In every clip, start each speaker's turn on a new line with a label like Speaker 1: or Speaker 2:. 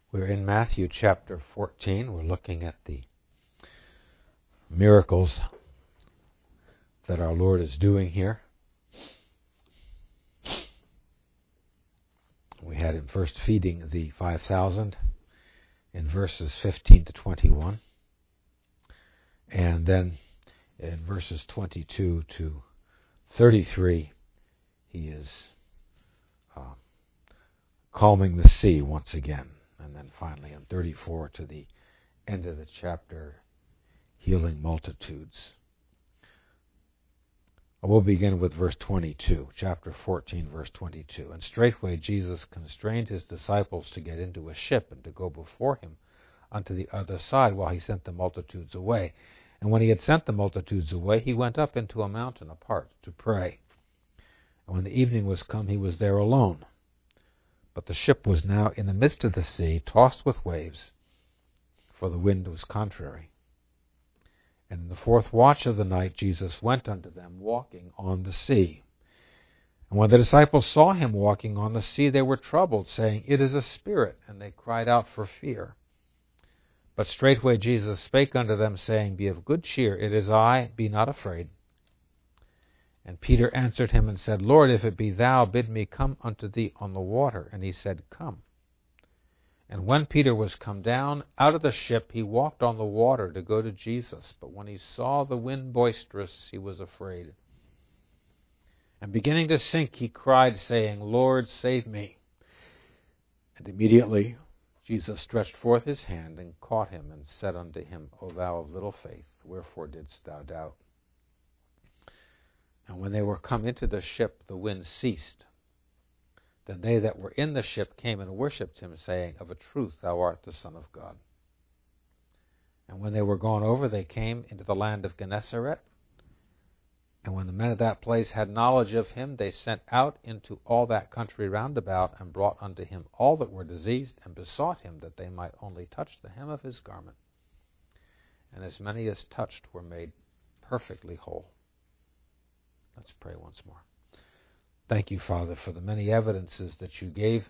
Speaker 1: We're in Matthew chapter 14. We're looking at the miracles that our Lord is doing here. We had him first feeding the 5,000 in verses 15 to 21. And then in verses 22 to 33, he is calming the sea once again. And then finally in 34 to the end of the chapter, healing multitudes. We'll begin with verse 22, chapter 14, verse 22. And straightway Jesus constrained his disciples to get into a ship and to go before him unto the other side while he sent the multitudes away. And when he had sent the multitudes away, he went up into a mountain apart to pray. And when the evening was come, he was there alone. But the ship was now in the midst of the sea, tossed with waves, for the wind was contrary. And in the fourth watch of the night Jesus went unto them, walking on the sea. And when the disciples saw him walking on the sea, they were troubled, saying, It is a spirit, and they cried out for fear. But straightway Jesus spake unto them, saying, Be of good cheer, it is I, be not afraid. And Peter answered him and said, Lord, if it be thou, bid me come unto thee on the water. And he said, Come. And when Peter was come down out of the ship, he walked on the water to go to Jesus. But when he saw the wind boisterous, he was afraid. And beginning to sink, he cried, saying, Lord, save me. And immediately Jesus stretched forth his hand and caught him, and said unto him, O thou of little faith, wherefore didst thou doubt? And when they were come into the ship, the wind ceased. Then they that were in the ship came and worshipped him, saying, Of a truth thou art the Son of God. And when they were gone over, they came into the land of Gennesaret. And when the men of that place had knowledge of him, they sent out into all that country round about, and brought unto him all that were diseased, and besought him that they might only touch the hem of his garment. And as many as touched were made perfectly whole. Let's pray once more. Thank you, Father, for the many evidences that you gave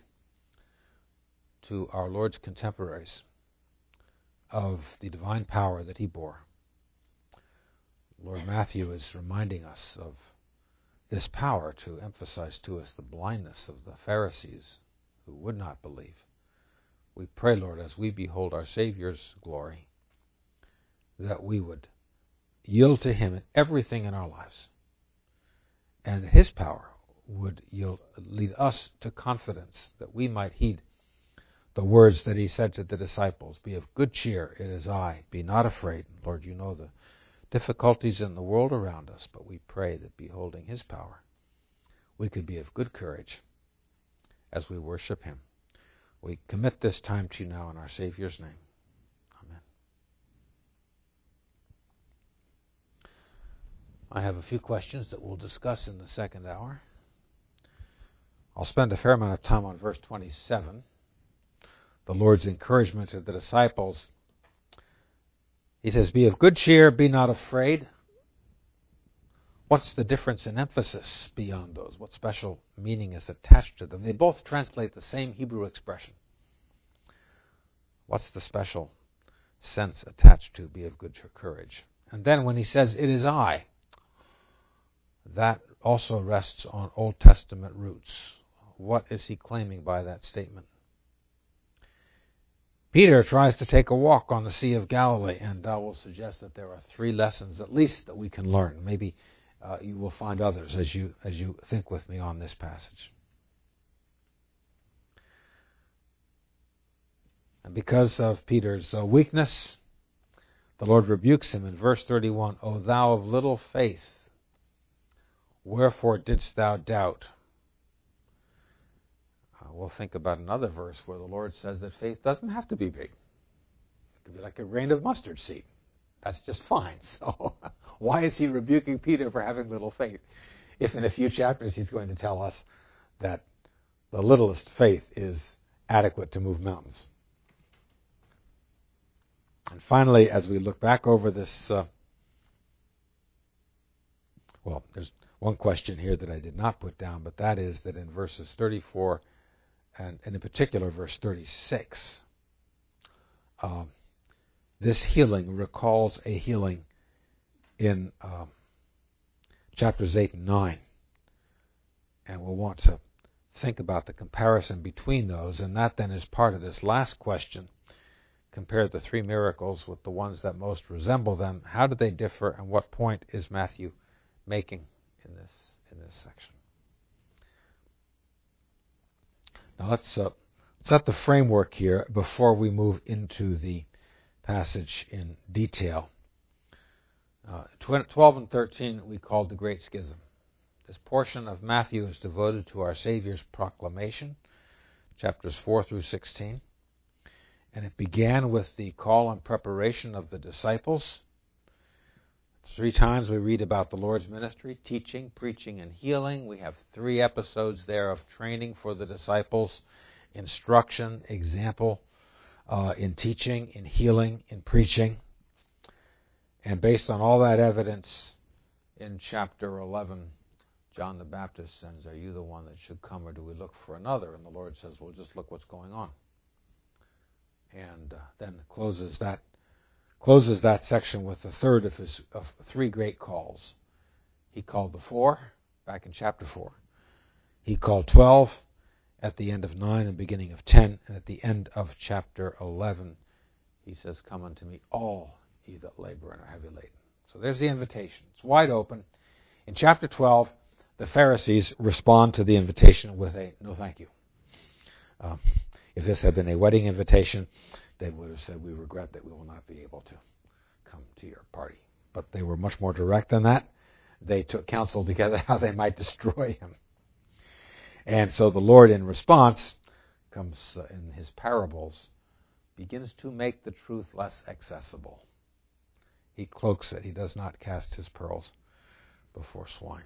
Speaker 1: to our Lord's contemporaries of the divine power that he bore. Lord, Matthew is reminding us of this power to emphasize to us the blindness of the Pharisees who would not believe. We pray, Lord, as we behold our Savior's glory, that we would yield to him in everything in our lives, and his power would lead us to confidence, that we might heed the words that he said to the disciples, Be of good cheer, it is I, be not afraid. Lord, you know the difficulties in the world around us, but we pray that beholding his power, we could be of good courage as we worship him. We commit this time to you now in our Savior's name. Amen. I have a few questions that we'll discuss in the second hour. I'll spend a fair amount of time on verse 27, the Lord's encouragement to the disciples. He says, Be of good cheer, be not afraid. What's the difference in emphasis beyond those? What special meaning is attached to them? They both translate the same Hebrew expression. What's the special sense attached to be of good courage? And then when he says, It is I, that also rests on Old Testament roots. What is he claiming by that statement? Peter tries to take a walk on the Sea of Galilee, and I will suggest that there are three lessons at least that we can learn. Maybe you will find others as you think with me on this passage. And because of Peter's weakness, the Lord rebukes him in verse 31, O thou of little faith, wherefore didst thou doubt? We'll think about another verse where the Lord says that faith doesn't have to be big. It could be like a grain of mustard seed. That's just fine. So why is he rebuking Peter for having little faith, if in a few chapters he's going to tell us that the littlest faith is adequate to move mountains? And finally, as we look back over this, there's one question here that I did not put down, but that is that in verses 34 and in particular verse 36, this healing recalls a healing in chapters 8 and 9. And we'll want to think about the comparison between those, and that then is part of this last question. Compare the three miracles with the ones that most resemble them. How do they differ, and what point is Matthew making in this section? Now let's set the framework here before we move into the passage in detail. 12 and 13 we called the Great Schism. This portion of Matthew is devoted to our Savior's proclamation, chapters 4 through 16. And it began with the call and preparation of the disciples. 3 times we read about the Lord's ministry, teaching, preaching, and healing. We have 3 episodes there of training for the disciples, instruction, example in teaching, in healing, in preaching. And based on all that evidence, in chapter 11, John the Baptist sends, "Are you the one that should come, or do we look for another?" And the Lord says, "Well, just look what's going on." And then closes that section with the third of his 3 great calls. He called the 4 back in chapter 4. He called 12 at the end of 9 and beginning of 10, and at the end of chapter 11, he says, "Come unto me, all ye that labor and are heavy laden." So there's the invitation. It's wide open. In chapter 12, the Pharisees respond to the invitation with a no thank you. If this had been a wedding invitation, they would have said, "We regret that we will not be able to come to your party." But they were much more direct than that. They took counsel together how they might destroy him. And so the Lord, in response, comes in his parables, begins to make the truth less accessible. He cloaks it. He does not cast his pearls before swine.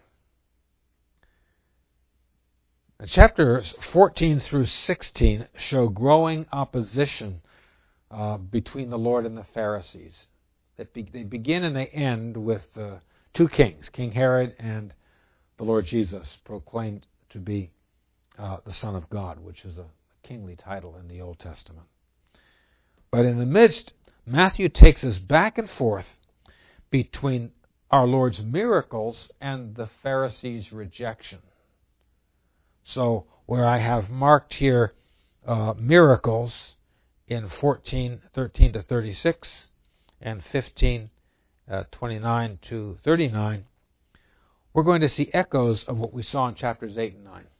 Speaker 1: And chapters 14 through 16 show growing opposition between the Lord and the Pharisees. They begin and they end with 2 kings, King Herod and the Lord Jesus, proclaimed to be the Son of God, which is a kingly title in the Old Testament. But in the midst, Matthew takes us back and forth between our Lord's miracles and the Pharisees' rejection. So where I have marked here miracles in 14:13 to 36 and 15:29 to 39, we're going to see echoes of what we saw in chapters 8 and 9.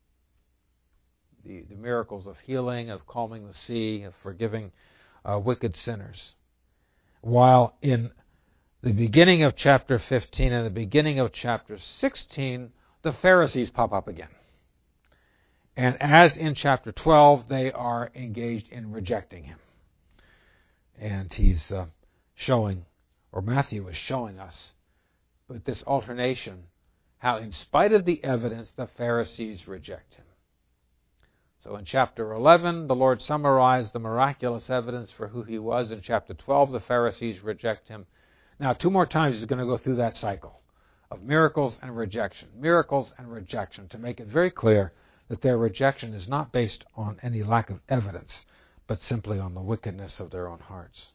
Speaker 1: The miracles of healing, of calming the sea, of forgiving wicked sinners. While in the beginning of chapter 15 and the beginning of chapter 16, the Pharisees pop up again. And as in chapter 12, they are engaged in rejecting him. And he's Matthew is showing us with this alternation how in spite of the evidence, the Pharisees reject him. So in chapter 11, the Lord summarized the miraculous evidence for who he was. In chapter 12, the Pharisees reject him. Now, 2 more times he's going to go through that cycle of miracles and rejection, to make it very clear that their rejection is not based on any lack of evidence, but simply on the wickedness of their own hearts.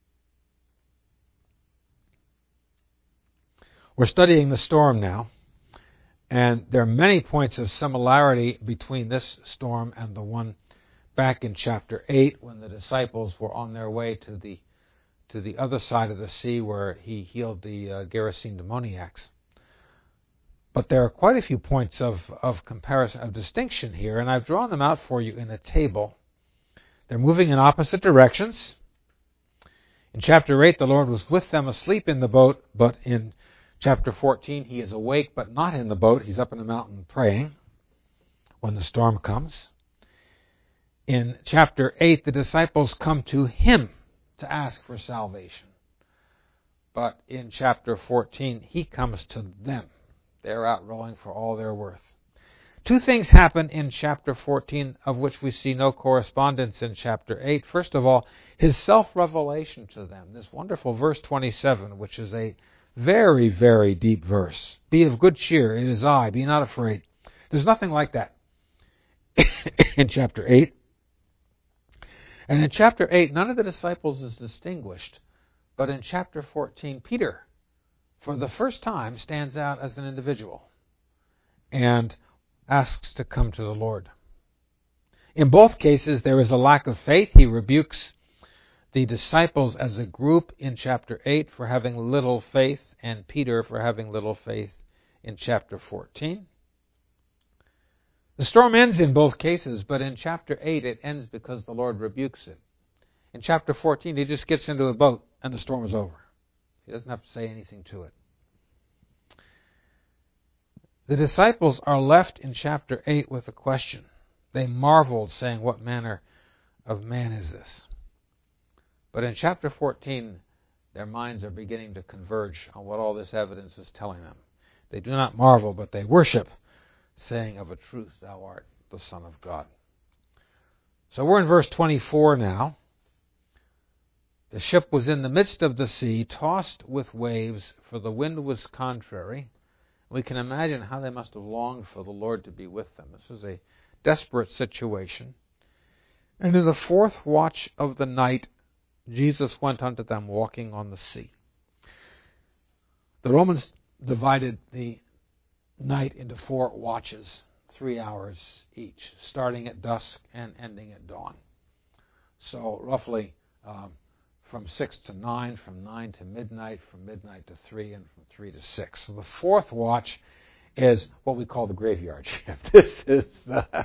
Speaker 1: We're studying the storm now, and there are many points of similarity between this storm and the one back in chapter 8 when the disciples were on their way to the other side of the sea where he healed the Gerasene demoniacs. But there are quite a few points of comparison, of distinction here, and I've drawn them out for you in a table. They're moving in opposite directions. In chapter 8, the Lord was with them asleep in the boat, but in chapter 14, he is awake but not in the boat. He's up in the mountain praying when the storm comes. In chapter 8, the disciples come to him to ask for salvation. But in chapter 14, he comes to them. They're out rowing for all they're worth. 2 things happen in chapter 14 of which we see no correspondence in chapter 8. First of all, his self-revelation to them. This wonderful verse 27, which is a very, very deep verse. Be of good cheer, it is I, be not afraid. There's nothing like that in chapter 8. And in chapter 8, none of the disciples is distinguished. But in chapter 14, Peter, for the first time, stands out as an individual and asks to come to the Lord. In both cases, there is a lack of faith. He rebukes the disciples as a group in chapter 8 for having little faith, and Peter for having little faith in chapter 14. The storm ends in both cases, but in chapter 8 it ends because the Lord rebukes it. In chapter 14, he just gets into a boat and the storm is over. He doesn't have to say anything to it. The disciples are left in chapter 8 with a question. They marveled, saying, "What manner of man is this?" But in chapter 14, their minds are beginning to converge on what all this evidence is telling them. They do not marvel, but they worship, saying, "Of a truth, thou art the Son of God." So we're in verse 24 now. The ship was in the midst of the sea, tossed with waves, for the wind was contrary. We can imagine how they must have longed for the Lord to be with them. This was a desperate situation. And in the fourth watch of the night, Jesus went unto them walking on the sea. The Romans divided the night into 4 watches, 3 hours each, starting at dusk and ending at dawn. So roughly from 6 to 9, from 9 to midnight, from midnight to 3, and from 3 to 6. So the fourth watch is what we call the graveyard shift. This is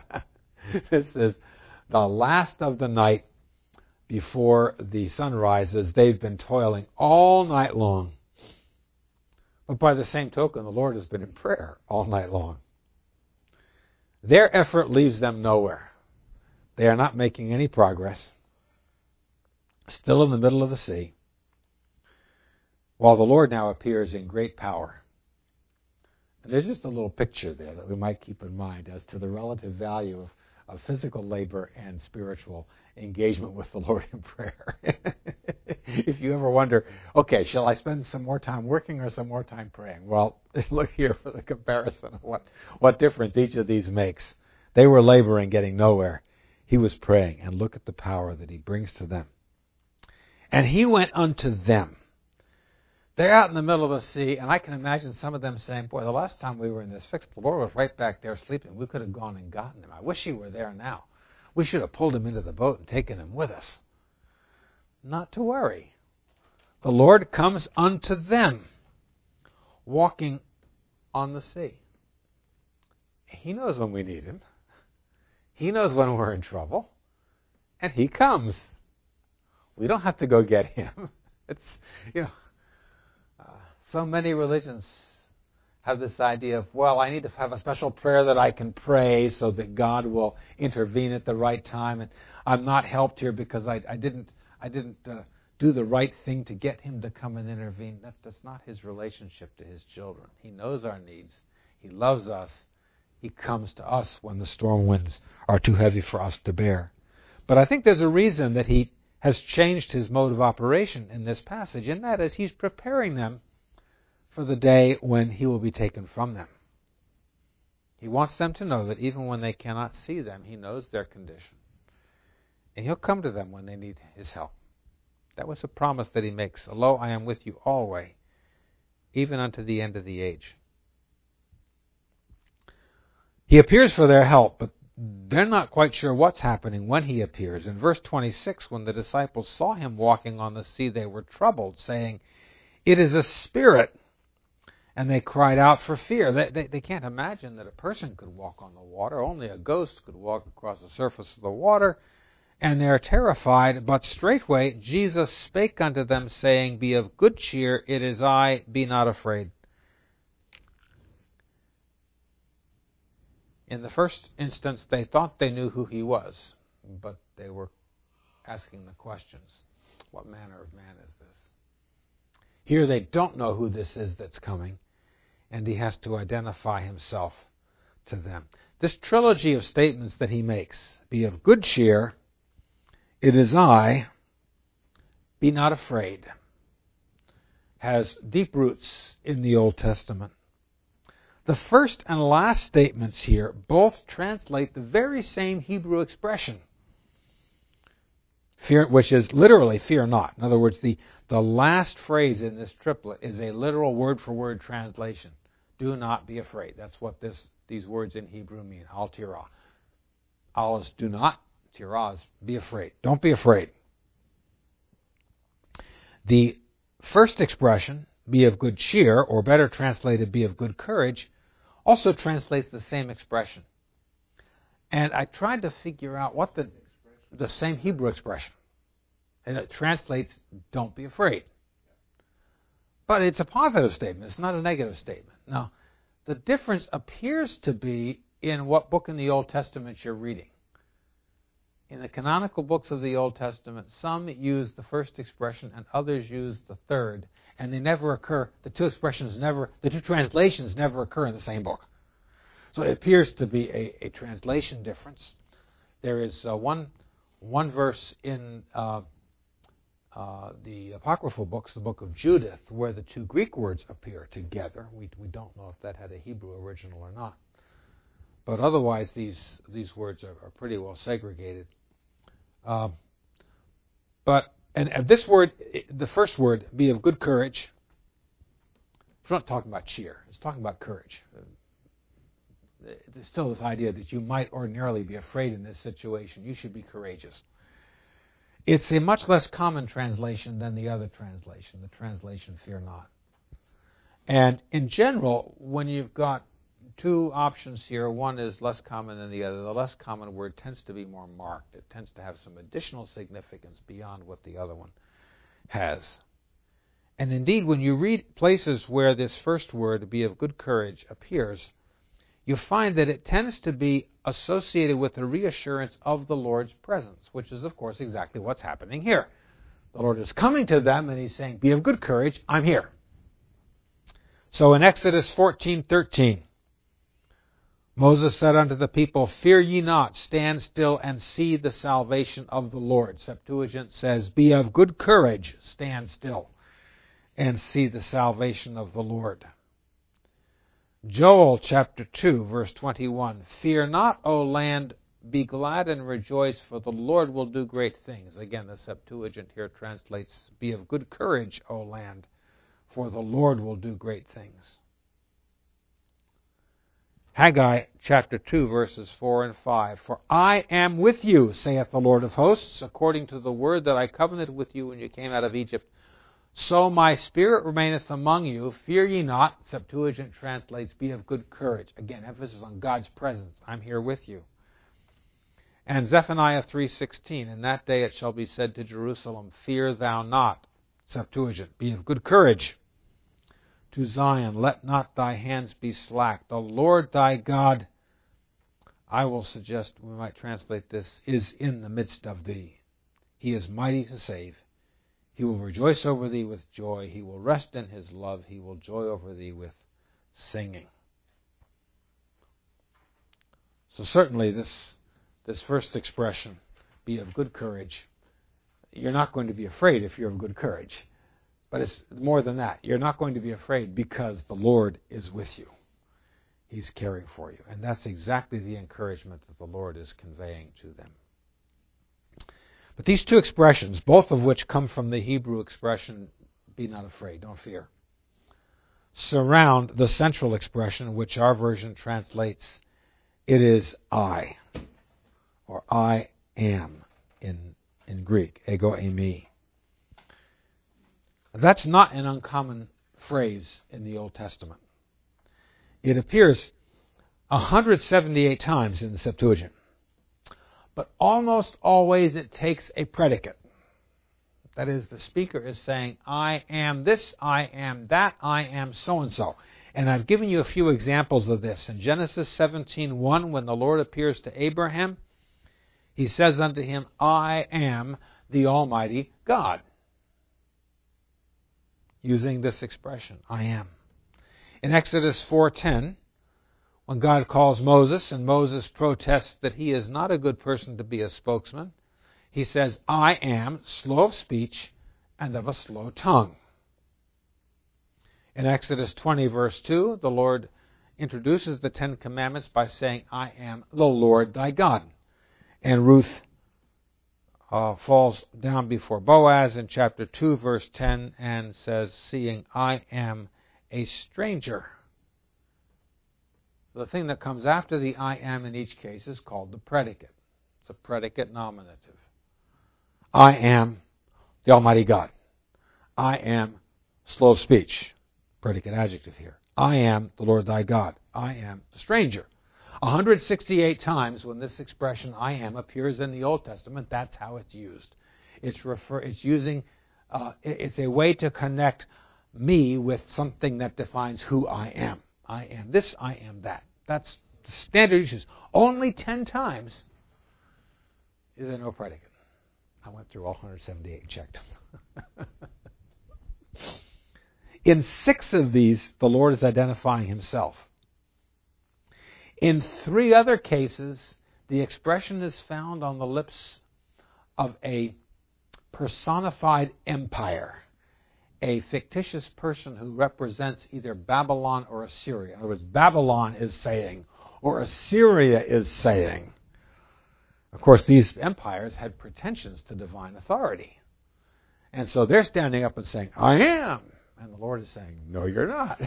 Speaker 1: the last of the night before the sun rises. They've been toiling all night long. But by the same token, the Lord has been in prayer all night long. Their effort leaves them nowhere. They are not making any progress. Still in the middle of the sea, while the Lord now appears in great power. And there's just a little picture there that we might keep in mind as to the relative value of physical labor and spiritual engagement with the Lord in prayer. If you ever wonder, okay, shall I spend some more time working or some more time praying? Well, look here for the comparison of what difference each of these makes. They were laboring, getting nowhere. He was praying, and look at the power that he brings to them. And he went unto them. They're out in the middle of the sea, and I can imagine some of them saying, "Boy, the last time we were in this fix, the Lord was right back there sleeping. We could have gone and gotten him. I wish he were there now. We should have pulled him into the boat and taken him with us." Not to worry. The Lord comes unto them, walking on the sea. He knows when we need him. He knows when we're in trouble. And he comes. We don't have to go get him. It's, so many religions have this idea of, well, I need to have a special prayer that I can pray so that God will intervene at the right time, and I'm not helped here because I didn't do the right thing to get him to come and intervene. That's not his relationship to his children. He knows our needs. He loves us. He comes to us when the storm winds are too heavy for us to bear. But I think there's a reason that he has changed his mode of operation in this passage, and that is he's preparing them for the day when he will be taken from them. He wants them to know that even when they cannot see them, he knows their condition. And he'll come to them when they need his help. That was a promise that he makes. "Lo, I am with you always, even unto the end of the age." He appears for their help, but they're not quite sure what's happening when he appears. In verse 26, when the disciples saw him walking on the sea, they were troubled, saying, "It is a spirit." And they cried out for fear. They can't imagine that a person could walk on the water. Only a ghost could walk across the surface of the water. And they are terrified. But straightway Jesus spake unto them, saying, "Be of good cheer, it is I, be not afraid." In the first instance, they thought they knew who he was, but they were asking the questions. What manner of man is this? Here they don't know who this is that's coming, and he has to identify himself to them. This trilogy of statements that he makes, "Be of good cheer, it is I, be not afraid," has deep roots in the Old Testament. The first and last statements here both translate the very same Hebrew expression. fear, which is literally fear not. In other words, the last phrase in this triplet is a literal word-for-word translation. Do not be afraid. That's what these words in Hebrew mean. Al tirah. Al is do not. Tirah is be afraid. Don't be afraid. The first expression, be of good cheer, or better translated, be of good courage, also translates the same expression. And I tried to figure out what the same Hebrew expression. And it translates, don't be afraid. But it's a positive statement. It's not a negative statement. Now, the difference appears to be in what book in the Old Testament you're reading. In the canonical books of the Old Testament, some use the first expression and others use the third, and they never occur. The two translations never occur in the same book. So it appears to be a translation difference. There is one verse in the apocryphal books, the book of Judith, where the two Greek words appear together. We don't know if that had a Hebrew original or not. But otherwise, these words are pretty well segregated. But this word, the first word, be of good courage. It's not talking about cheer. It's talking about courage. There's still this idea that you might ordinarily be afraid in this situation. You should be courageous. It's a much less common translation than the other translation, the translation fear not. And in general, when you've got two options here, one is less common than the other. The less common word tends to be more marked. It tends to have some additional significance beyond what the other one has. And indeed, when you read places where this first word, be of good courage, appears, you find that it tends to be associated with the reassurance of the Lord's presence, which is, of course, exactly what's happening here. The Lord is coming to them, and He's saying, be of good courage, I'm here. So in Exodus 14:13, Moses said unto the people, fear ye not, stand still and see the salvation of the Lord. Septuagint says, be of good courage, stand still and see the salvation of the Lord. Joel chapter 2, verse 21, fear not, O land, be glad and rejoice, for the Lord will do great things. Again, the Septuagint here translates, be of good courage, O land, for the Lord will do great things. Haggai chapter 2, verses 4 and 5, for I am with you, saith the Lord of hosts, according to the word that I covenanted with you when you came out of Egypt. So my spirit remaineth among you, fear ye not. Septuagint translates, be of good courage. Again, emphasis on God's presence. I'm here with you. And Zephaniah 3:16, in that day it shall be said to Jerusalem, fear thou not. Septuagint, be of good courage. To Zion, let not thy hands be slack. The Lord thy God, I will suggest we might translate this, is in the midst of thee. He is mighty to save. He will rejoice over thee with joy. He will rest in His love. He will joy over thee with singing. So certainly this first expression, be of good courage, you're not going to be afraid if you're of good courage. But it's more than that. You're not going to be afraid because the Lord is with you. He's caring for you. And that's exactly the encouragement that the Lord is conveying to them. But these two expressions, both of which come from the Hebrew expression, be not afraid, don't fear, surround the central expression, which our version translates, it is I, or I am in Greek, ego eimi. That's not an uncommon phrase in the Old Testament. It appears 178 times in the Septuagint. But almost always it takes a predicate. That is, the speaker is saying, I am this, I am that, I am so-and-so. And I've given you a few examples of this. In Genesis 17:1, when the Lord appears to Abraham, He says unto him, I am the Almighty God. Using this expression, I am. In Exodus 4:10, when God calls Moses and Moses protests that he is not a good person to be a spokesman, He says, I am slow of speech and of a slow tongue. In Exodus 20, verse 2, the Lord introduces the Ten Commandments by saying, I am the Lord thy God. And Ruth falls down before Boaz in chapter 2, verse 10, and says, seeing I am a stranger. The thing that comes after the I am in each case is called the predicate. It's a predicate nominative. I am the Almighty God. I am slow of speech. Predicate adjective here. I am the Lord thy God. I am the stranger. 168 times when this expression I am appears in the Old Testament, that's how it's used. It's a way to connect me with something that defines who I am. I am this, I am that. That's the standard usage. Only 10 times is there no predicate. I went through all 178 and checked. In 6 of these, the Lord is identifying himself. In 3 other cases, the expression is found on the lips of a personified empire, a fictitious person who represents either Babylon or Assyria. In other words, Babylon is saying, or Assyria is saying. Of course, these empires had pretensions to divine authority. And so they're standing up and saying, I am. And the Lord is saying, no, you're not.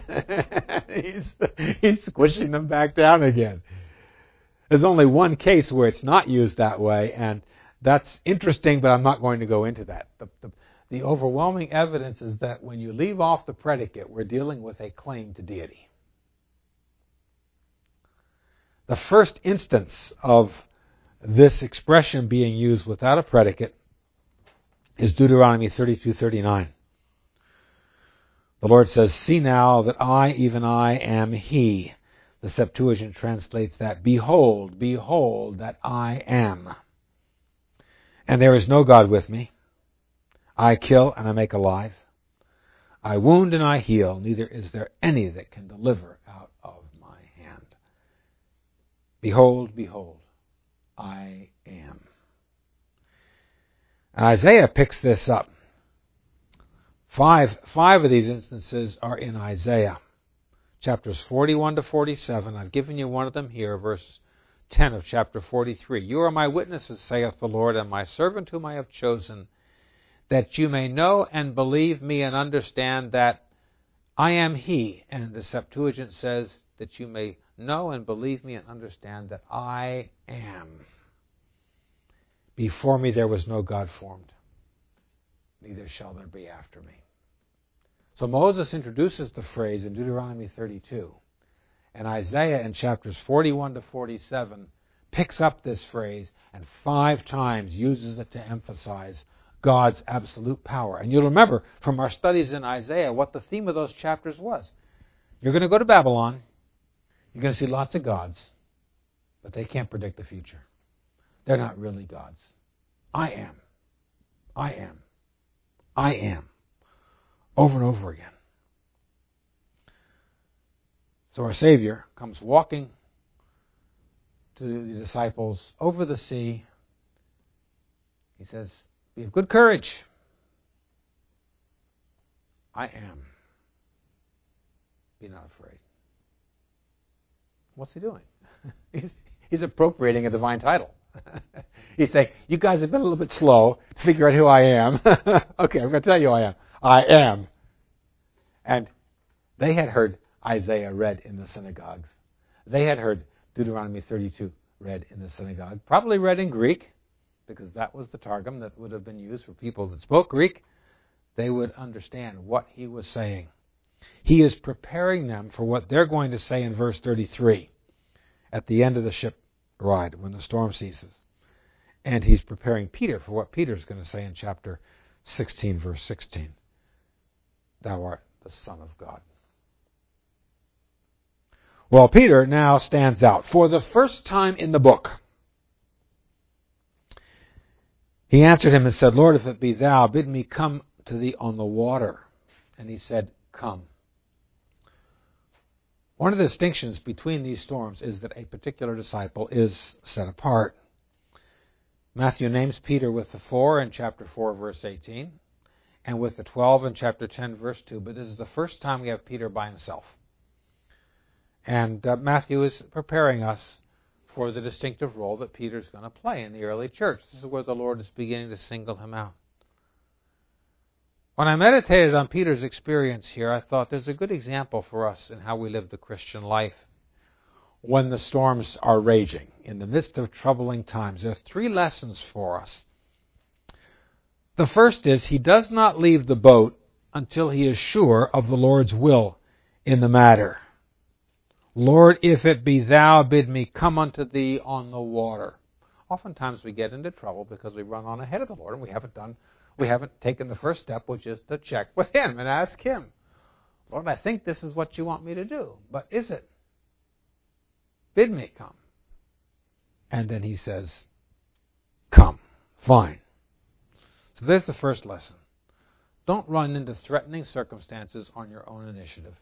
Speaker 1: He's squishing them back down again. There's only one case where it's not used that way, and that's interesting, but I'm not going to go into that. The overwhelming evidence is that when you leave off the predicate, we're dealing with a claim to deity. The first instance of this expression being used without a predicate is Deuteronomy 32:39. The Lord says, see now that I, even I, am He. The Septuagint translates that, behold, behold, that I am. And there is no God with me. I kill and I make alive. I wound and I heal. Neither is there any that can deliver out of my hand. Behold, behold, I am. And Isaiah picks this up. Five of these instances are in Isaiah. Chapters 41 to 47. I've given you one of them here, verse 10 of chapter 43. You are my witnesses, saith the Lord, and my servant whom I have chosen, that you may know and believe me and understand that I am He. And the Septuagint says that you may know and believe me and understand that I am. Before me there was no God formed, neither shall there be after me. So Moses introduces the phrase in Deuteronomy 32, and Isaiah in chapters 41 to 47 picks up this phrase and 5 times uses it to emphasize God's absolute power. And you'll remember from our studies in Isaiah what the theme of those chapters was. You're going to go to Babylon, you're going to see lots of gods, but they can't predict the future. They're not really gods. I am. I am. I am. Over and over again. So our Savior comes walking to the disciples over the sea. He says, be of good courage. I am. Be not afraid. What's he doing? He's appropriating a divine title. He's saying, you guys have been a little bit slow to figure out who I am. Okay, I'm going to tell you who I am. I am. And they had heard Isaiah read in the synagogues. They had heard Deuteronomy 32 read in the synagogue, probably read in Greek, because that was the Targum that would have been used for people that spoke Greek. They would understand what he was saying. He is preparing them for what they're going to say in verse 33 at the end of the ship ride when the storm ceases. And he's preparing Peter for what Peter's going to say in chapter 16, verse 16. Thou art the Son of God. Well, Peter now stands out. For the first time in the book, he answered him and said, Lord, if it be thou, bid me come to thee on the water. And he said, come. One of the distinctions between these storms is that a particular disciple is set apart. Matthew names Peter with the 4 in chapter 4, verse 18, and with the 12 in chapter 10, verse 2. But this is the first time we have Peter by himself. And Matthew is preparing us for the distinctive role that Peter's going to play in the early church. This is where the Lord is beginning to single him out. When I meditated on Peter's experience here, I thought there's a good example for us in how we live the Christian life when the storms are raging, in the midst of troubling times. There are 3 lessons for us. The first is, he does not leave the boat until he is sure of the Lord's will in the matter. Lord, if it be thou, bid me come unto thee on the water. Oftentimes we get into trouble because we run on ahead of the Lord and we haven't taken the first step, which is to check with him and ask him, Lord, I think this is what you want me to do, but is it? Bid me come. And then he says, come. Fine. So there's the first lesson. Don't run into threatening circumstances on your own initiative.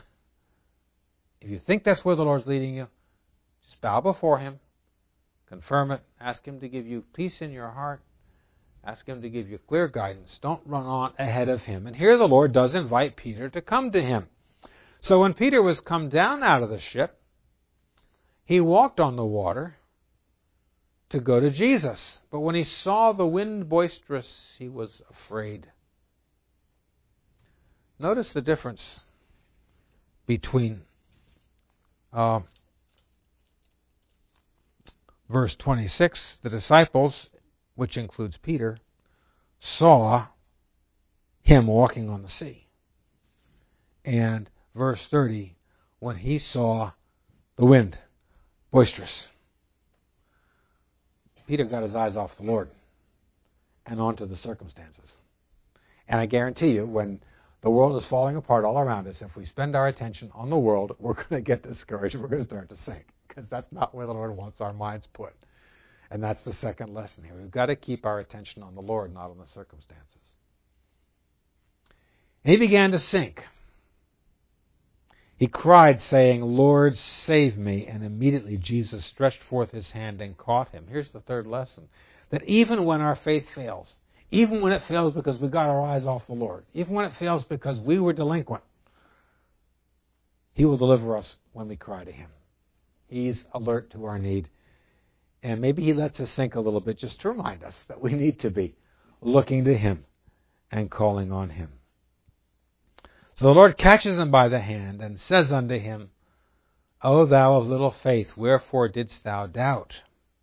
Speaker 1: If you think that's where the Lord's leading you, just bow before him, confirm it, ask him to give you peace in your heart, ask him to give you clear guidance. Don't run on ahead of him. And here the Lord does invite Peter to come to him. So when Peter was come down out of the ship, he walked on the water to go to Jesus. But when he saw the wind boisterous, he was afraid. Notice the difference between verse 26, the disciples, which includes Peter, saw him walking on the sea. And verse 30, when he saw the wind boisterous. Peter got his eyes off the Lord and onto the circumstances. And I guarantee you, when the world is falling apart all around us, if we spend our attention on the world, we're going to get discouraged. We're going to start to sink, because that's not where the Lord wants our minds put. And that's the second lesson here. We've got to keep our attention on the Lord, not on the circumstances. And he began to sink. He cried, saying, Lord, save me. And immediately Jesus stretched forth his hand and caught him. Here's the third lesson. That even when our faith fails, even when it fails because we got our eyes off the Lord, even when it fails because we were delinquent, he will deliver us when we cry to him. He's alert to our need. And maybe he lets us sink a little bit just to remind us that we need to be looking to him and calling on him. So the Lord catches him by the hand and says unto him, O thou of little faith, wherefore didst thou doubt?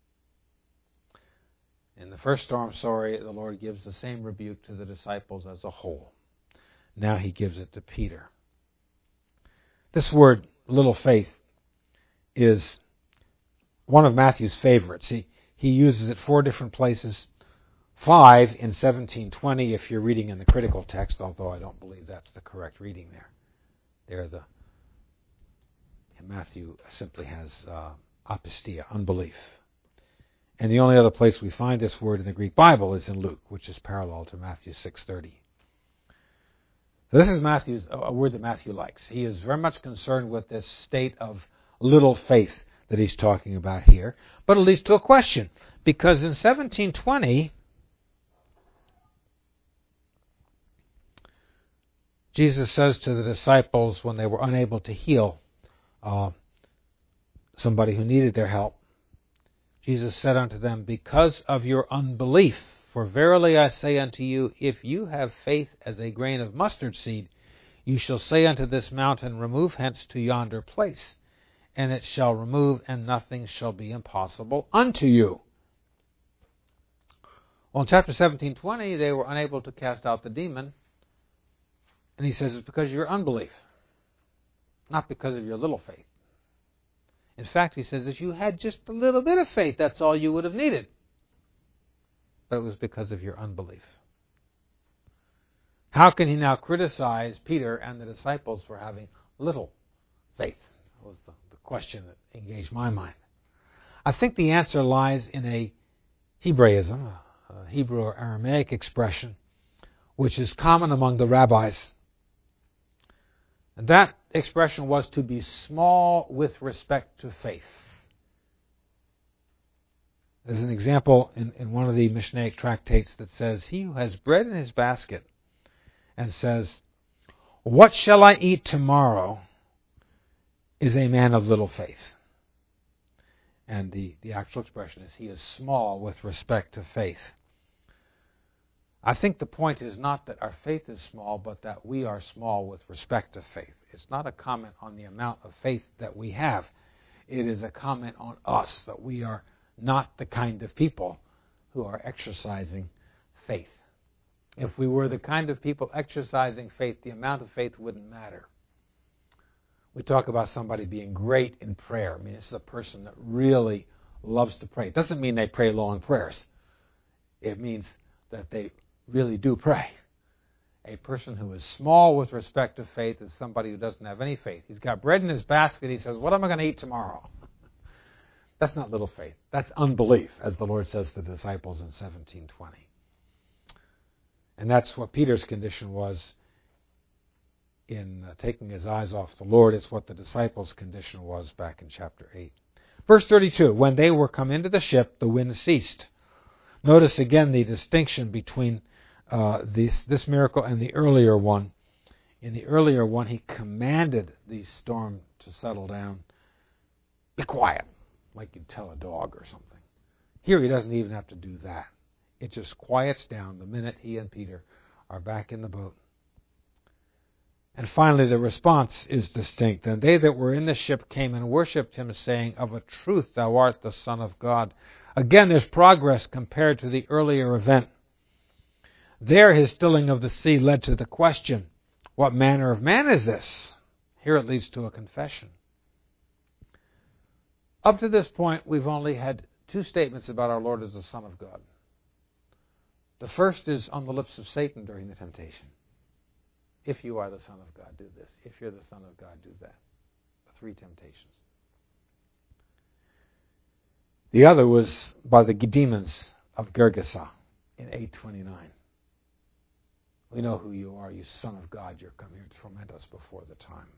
Speaker 1: In the first storm story, the Lord gives the same rebuke to the disciples as a whole. Now he gives it to Peter. This word, little faith, is one of Matthew's favorites. He uses it 4 different places, 5 in 17:20 if you're reading in the critical text, although I don't believe that's the correct reading there. Matthew simply has apistia, unbelief. And the only other place we find this word in the Greek Bible is in Luke, which is parallel to Matthew 6:30. So this is a word that Matthew likes. He is very much concerned with this state of little faith that he's talking about here. But it leads to a question, because in 17:20, Jesus says to the disciples when they were unable to heal somebody who needed their help, Jesus said unto them, because of your unbelief, for verily I say unto you, if you have faith as a grain of mustard seed, you shall say unto this mountain, remove hence to yonder place, and it shall remove, and nothing shall be impossible unto you. Well, in chapter 17:20, they were unable to cast out the demon, and he says it's because of your unbelief, not because of your little faith. In fact, he says if you had just a little bit of faith, that's all you would have needed. But it was because of your unbelief. How can he now criticize Peter and the disciples for having little faith? That was the question that engaged my mind. I think the answer lies in a Hebraism, a Hebrew or Aramaic expression, which is common among the rabbis. And that expression was to be small with respect to faith. There's an example in one of the Mishnaic tractates that says, he who has bread in his basket and says, what shall I eat tomorrow, is a man of little faith. And the actual expression is, he is small with respect to faith. I think the point is not that our faith is small, but that we are small with respect to faith. It's not a comment on the amount of faith that we have. It is a comment on us, that we are not the kind of people who are exercising faith. If we were the kind of people exercising faith, the amount of faith wouldn't matter. We talk about somebody being great in prayer. I mean, this is a person that really loves to pray. It doesn't mean they pray long prayers. It means that they really do pray. A person who is small with respect to faith is somebody who doesn't have any faith. He's got bread in his basket. He says, what am I going to eat tomorrow? That's not little faith. That's unbelief, as the Lord says to the disciples in 17:20. And that's what Peter's condition was in taking his eyes off the Lord. It's what the disciples' condition was back in chapter 8. Verse 32, when they were come into the ship, the wind ceased. Notice again the distinction between this miracle and the earlier one. In the earlier one, he commanded the storm to settle down. Be quiet, like you'd tell a dog or something. Here he doesn't even have to do that. It just quiets down the minute he and Peter are back in the boat. And finally, the response is distinct. And they that were in the ship came and worshipped him, saying, of a truth thou art the Son of God. Again, there's progress compared to the earlier event. There, his stilling of the sea led to the question, what manner of man is this? Here it leads to a confession. Up to this point, we've only had two statements about our Lord as the Son of God. The first is on the lips of Satan during the temptation. If you are the Son of God, do this. If you're the Son of God, do that. The three temptations. The other was by the demons of Gergesa in 8:29. We know who you are, you Son of God. You're come here to torment us before the time.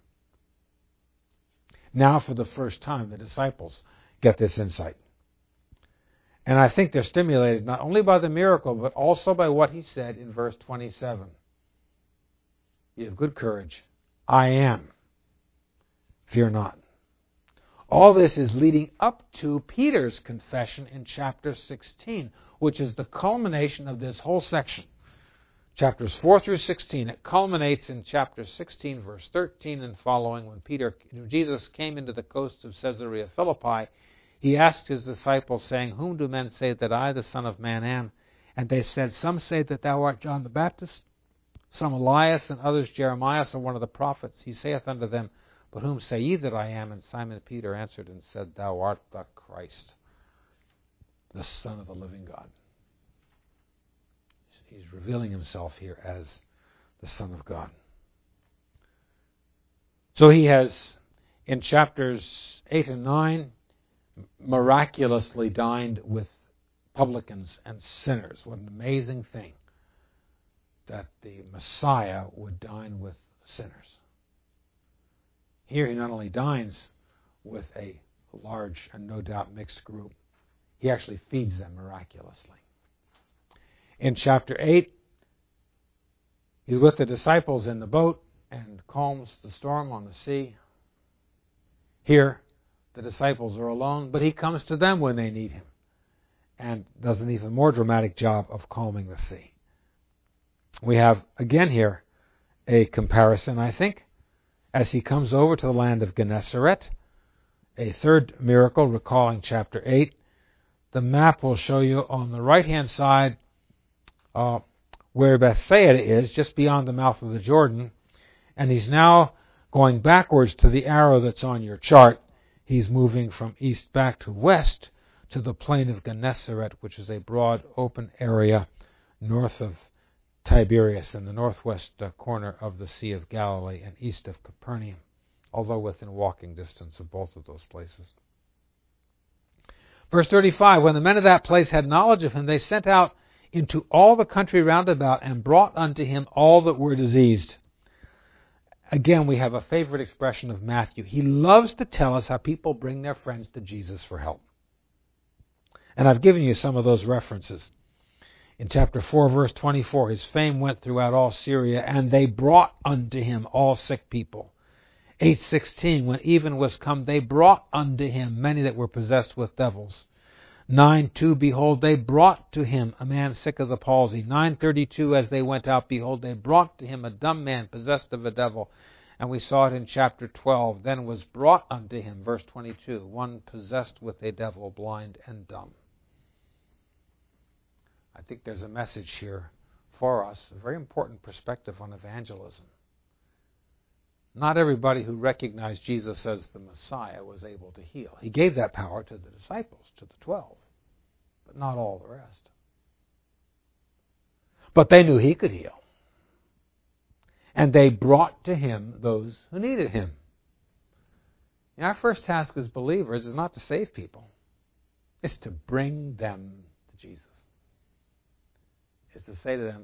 Speaker 1: Now, for the first time, the disciples get this insight. And I think they're stimulated not only by the miracle, but also by what he said in verse 27. You have good courage. I am. Fear not. All this is leading up to Peter's confession in chapter 16, which is the culmination of this whole section. Chapters 4 through 16. It culminates in chapter 16, verse 13 and following, when Jesus came into the coast of Caesarea Philippi. He asked his disciples, saying, whom do men say that I, the Son of Man, am? And they said, some say that thou art John the Baptist, some Elias, and others Jeremiah, or one of the prophets. He saith unto them, but whom say ye that I am? And Simon Peter answered and said, thou art the Christ, the Son of the living God. He's revealing himself here as the Son of God. So he has, in chapters 8 and 9, miraculously dined with publicans and sinners. What an amazing thing that the Messiah would dine with sinners. Here he not only dines with a large and no doubt mixed group, he actually feeds them miraculously. In chapter 8, he's with the disciples in the boat and calms the storm on the sea. Here, the disciples are alone, but he comes to them when they need him and does an even more dramatic job of calming the sea. We have, again here, a comparison, I think, as he comes over to the land of Gennesaret, a third miracle, recalling chapter 8. The map will show you on the right-hand side where Bethsaida is, just beyond the mouth of the Jordan, and he's now going backwards to the arrow that's on your chart. He's moving from east back to west to the plain of Gennesaret, which is a broad, open area north of Tiberias in the northwest corner of the Sea of Galilee and east of Capernaum, although within walking distance of both of those places. Verse 35, when the men of that place had knowledge of him, they sent out into all the country round about and brought unto him all that were diseased. Again, we have a favorite expression of Matthew. He loves to tell us how people bring their friends to Jesus for help. And I've given you some of those references. In chapter 4, verse 24, his fame went throughout all Syria, and they brought unto him all sick people, 8:16, when even was come, they brought unto him many that were possessed with devils. 9:2, behold, they brought to him a man sick of the palsy. 9:32, as they went out, behold, they brought to him a dumb man possessed of a devil. And we saw it in chapter 12. Then was brought unto him, verse 22, one possessed with a devil, blind and dumb. I think there's a message here for us, a very important perspective on evangelism. Not everybody who recognized Jesus as the Messiah was able to heal. He gave that power to the disciples, to the 12, but not all the rest. But they knew he could heal. And they brought to him those who needed him. And our first task as believers is not to save people. It's to bring them to Jesus. It's to say to them,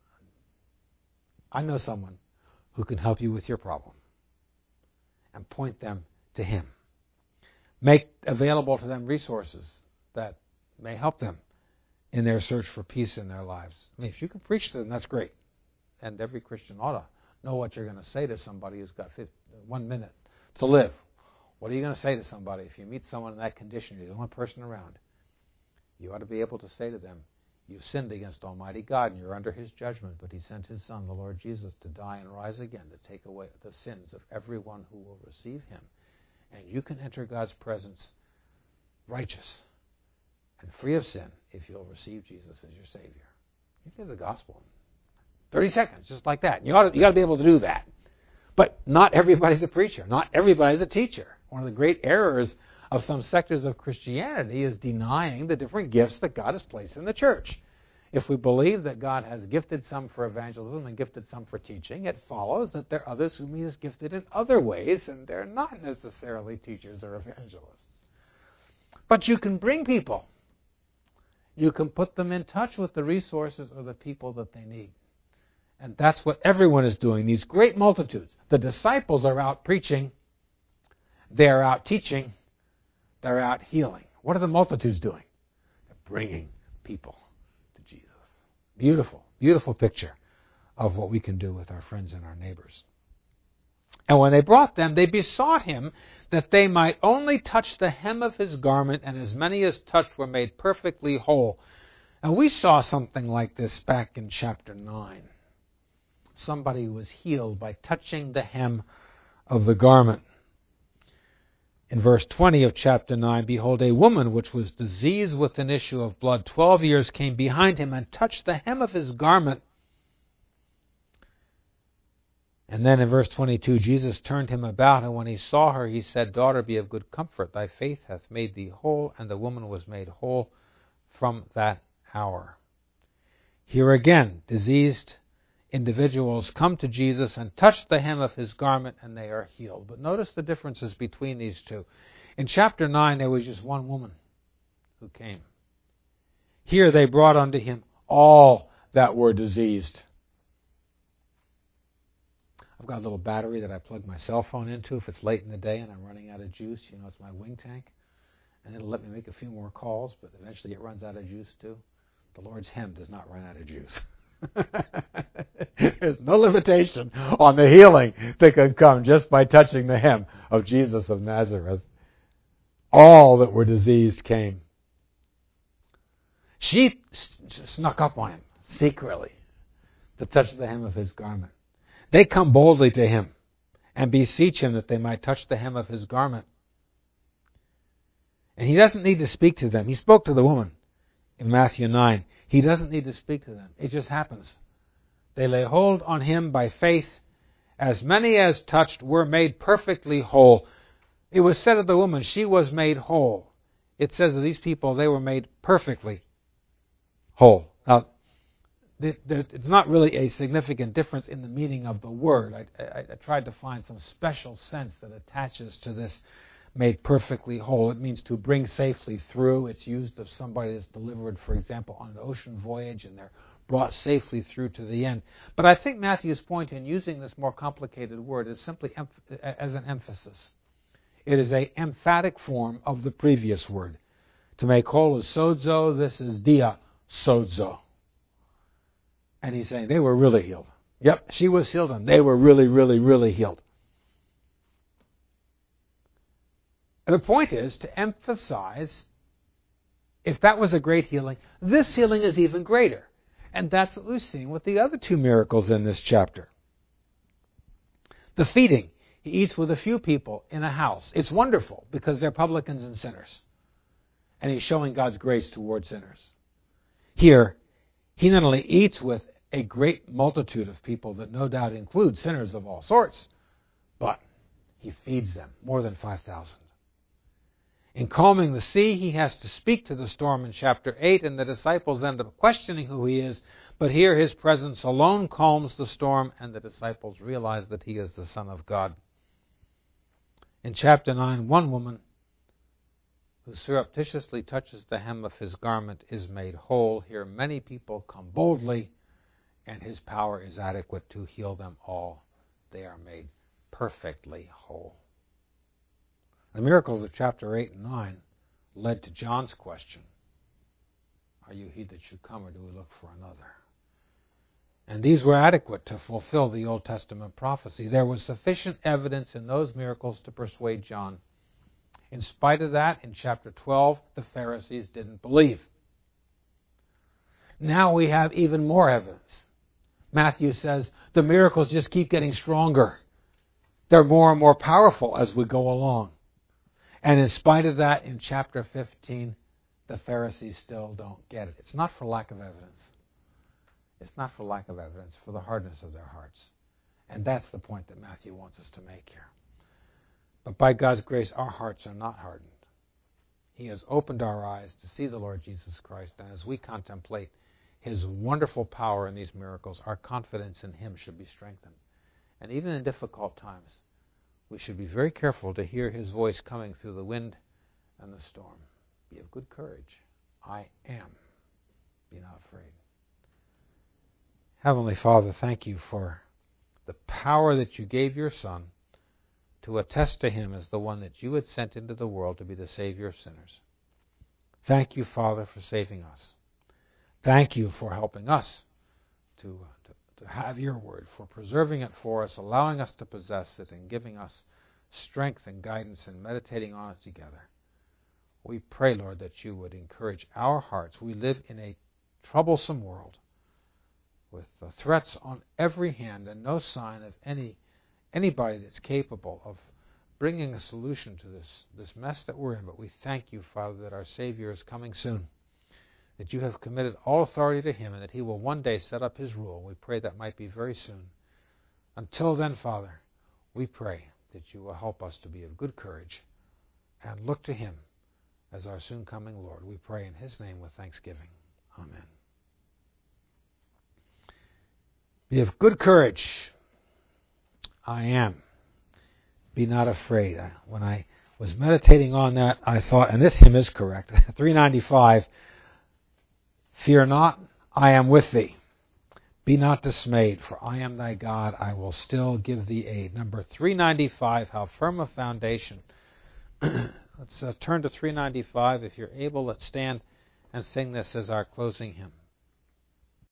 Speaker 1: I know someone who can help you with your problem. And point them to him. Make available to them resources that may help them in their search for peace in their lives. I mean, if you can preach to them, that's great. And every Christian ought to know what you're going to say to somebody who's got 1 minute to live. What are you going to say to somebody if you meet someone in that condition? You're the only person around. You ought to be able to say to them, you've sinned against Almighty God and you're under his judgment, but he sent his Son, the Lord Jesus, to die and rise again to take away the sins of everyone who will receive him. And you can enter God's presence righteous and free of sin if you'll receive Jesus as your Savior. You give the gospel. 30 seconds, just like that. You got to be able to do that. But not everybody's a preacher. Not everybody's a teacher. One of the great errors of some sectors of Christianity is denying the different gifts that God has placed in the church. If we believe that God has gifted some for evangelism and gifted some for teaching, it follows that there are others whom he has gifted in other ways, and they're not necessarily teachers or evangelists. But you can bring people. You can put them in touch with the resources or the people that they need. And that's what everyone is doing, these great multitudes. The disciples are out preaching. They're out teaching. They're out healing. What are the multitudes doing? They're bringing people to Jesus. Beautiful, beautiful picture of what we can do with our friends and our neighbors. And when they brought them, they besought him that they might only touch the hem of his garment, and as many as touched were made perfectly whole. And we saw something like this back in chapter 9. Somebody was healed by touching the hem of the garment. In verse 20 of chapter 9, behold, a woman which was diseased with an issue of blood 12 years came behind him and touched the hem of his garment. And then in verse 22, Jesus turned him about, and when he saw her, he said, Daughter, be of good comfort. Thy faith hath made thee whole. And the woman was made whole from that hour. Here again, diseased individuals come to Jesus and touch the hem of his garment, and they are healed. But notice the differences between these two. In chapter 9, there was just one woman who came. Here they brought unto him all that were diseased. I've got a little battery that I plug my cell phone into if it's late in the day and I'm running out of juice. You know, it's my wing tank. And it'll let me make a few more calls, but eventually it runs out of juice too. The Lord's hem does not run out of juice. There's no limitation on the healing that can come just by touching the hem of Jesus of Nazareth. All that were diseased came. She snuck up on him secretly to touch the hem of his garment. They come boldly to him and beseech him that they might touch the hem of his garment. And he doesn't need to speak to them. He spoke to the woman in Matthew 9. He doesn't need to speak to them. It just happens. They lay hold on him by faith. As many as touched were made perfectly whole. It was said of the woman, she was made whole. It says of these people, they were made perfectly whole. Now, it's not really a significant difference in the meaning of the word. I tried to find some special sense that attaches to this made perfectly whole. It means to bring safely through. It's used of somebody that's delivered, for example, on an ocean voyage, and they're brought safely through to the end. But I think Matthew's point in using this more complicated word is simply as an emphasis. It is an emphatic form of the previous word. To make whole is sozo, this is dia sozo. And he's saying they were really healed. Yep, she was healed, and they were really, really, really healed. The point is to emphasize, if that was a great healing, this healing is even greater. And that's what we've seen with the other two miracles in this chapter. The feeding. He eats with a few people in a house. It's wonderful because they're publicans and sinners. And he's showing God's grace toward sinners. Here, he not only eats with a great multitude of people that no doubt include sinners of all sorts, but he feeds them, more than 5,000. In calming the sea, he has to speak to the storm in chapter 8, and the disciples end up questioning who he is, but here his presence alone calms the storm, and the disciples realize that he is the Son of God. In chapter 9, one woman who surreptitiously touches the hem of his garment is made whole. Here many people come boldly, and his power is adequate to heal them all. They are made perfectly whole. The miracles of chapter 8 and 9 led to John's question, are you he that should come, or do we look for another? And these were adequate to fulfill the Old Testament prophecy. There was sufficient evidence in those miracles to persuade John. In spite of that, in chapter 12, the Pharisees didn't believe. Now we have even more evidence. Matthew says the miracles just keep getting stronger. They're more and more powerful as we go along. And in spite of that, in chapter 15, the Pharisees still don't get it. It's not for lack of evidence. It's not for lack of evidence, for the hardness of their hearts. And that's the point that Matthew wants us to make here. But by God's grace, our hearts are not hardened. He has opened our eyes to see the Lord Jesus Christ, and as we contemplate his wonderful power in these miracles, our confidence in him should be strengthened. And even in difficult times, we should be very careful to hear his voice coming through the wind and the storm. Be of good courage. I am. Be not afraid. Heavenly Father, thank you for the power that you gave your Son to attest to him as the one that you had sent into the world to be the Savior of sinners. Thank you, Father, for saving us. Thank you for helping us to have your word, for preserving it for us, allowing us to possess it, and giving us strength and guidance and meditating on it together. We pray, Lord, that you would encourage our hearts. We live in a troublesome world with threats on every hand and no sign of anybody that's capable of bringing a solution to this mess that we're in. But we thank you, Father, that our Savior is coming soon, that you have committed all authority to him, and that he will one day set up his rule. We pray that might be very soon. Until then, Father, we pray that you will help us to be of good courage and look to him as our soon coming Lord. We pray in his name with thanksgiving. Amen. Be of good courage. I am. Be not afraid. When I was meditating on that, I thought, and this hymn is correct, 395, fear not, I am with thee. Be not dismayed, for I am thy God. I will still give thee aid. Number 395, how firm a foundation. Let's turn to 395. If you're able, let's stand and sing this as our closing hymn.